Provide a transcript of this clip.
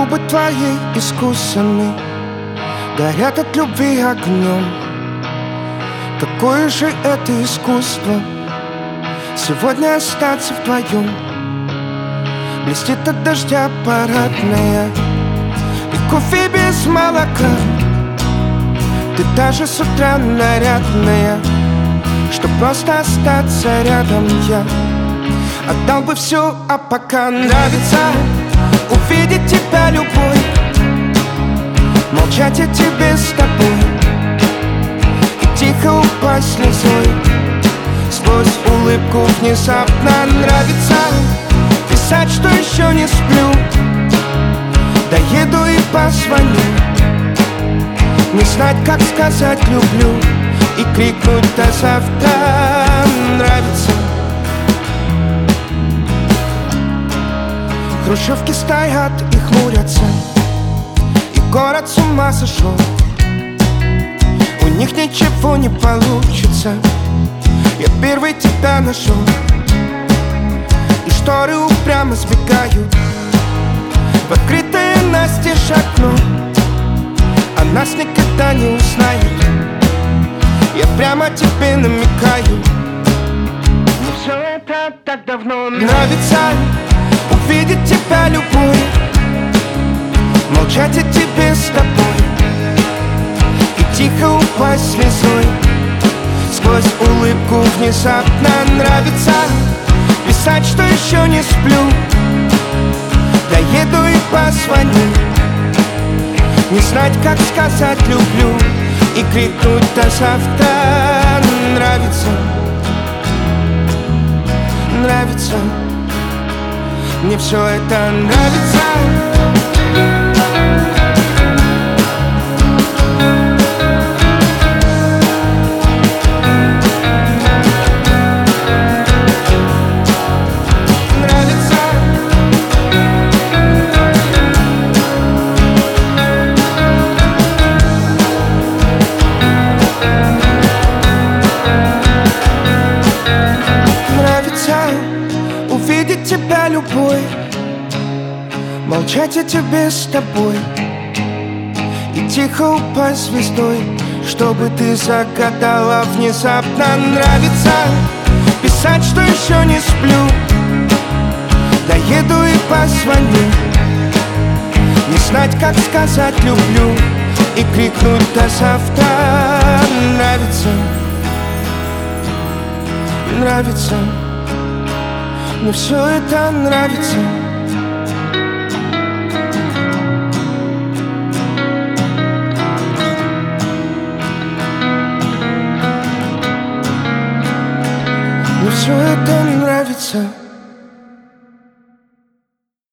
Губы твои искусаны, горят от любви огнем. Какое же это искусство сегодня остаться вдвоем. Блестит от дождя парадная и кофе без молока. Ты даже с утра нарядная, чтоб просто остаться рядом. Я отдал бы все, а пока нравится увидеть тебя любой, молчать о тебе с тобой и тихо упасть слезой. Сквозь улыбку внезапно нравится писать, что еще не сплю. Доеду и позвоню, не знать, как сказать люблю и крикнуть до завтра. Нравится. Хрущевки стоят и хмурятся, и город с ума сошел. У них ничего не получится. Я первый тебя нашел, и шторы упрямо сбегают в открытое настежь окно. А нас никогда не узнают. Я прямо тебе намекаю. Но все это так давно нравится увидеть тебя любой, молчать о тебе с тобой и тихо упасть слезой. Сквозь улыбку внезапно нравится писать, что еще не сплю. Доеду и позвоню, не знать, как сказать люблю и крикнуть до завтра. Нравится, нравится, мне все это нравится. Увидеть тебя любой, молчать о тебе с тобой и тихо упасть звездой, чтобы ты загадала внезапно. Нравится писать, что еще не сплю. Доеду и позвоню, не знать, как сказать люблю и крикнуть до завтра. Нравится, нравится, мне все это нравится. Мне все это нравится.